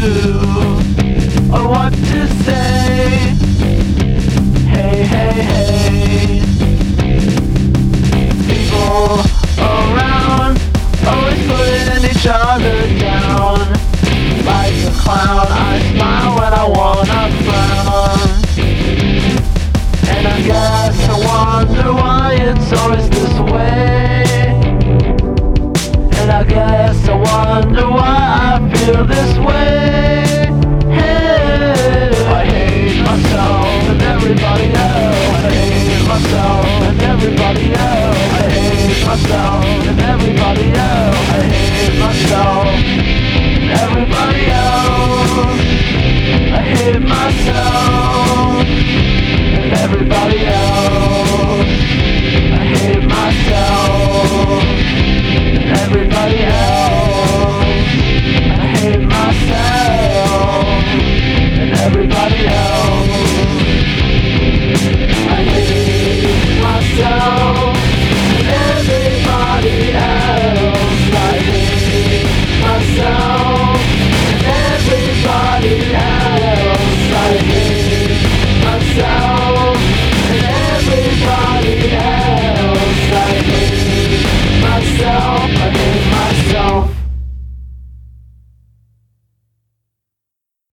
or what to say. Hey, hey, hey. People around always putting each other down. Like a clown, I smile when I wanna frown. And I guess I wonder why it's always this way. And I guess I wonder why I feel this way. Hey, I hate myself and everybody else. I hate myself and everybody else. I hate myself and everybody else. I hate myself and everybody else. I hate myself and everybody else. I hate myself and everybody else. I hate myself and everybody else. I hate myself.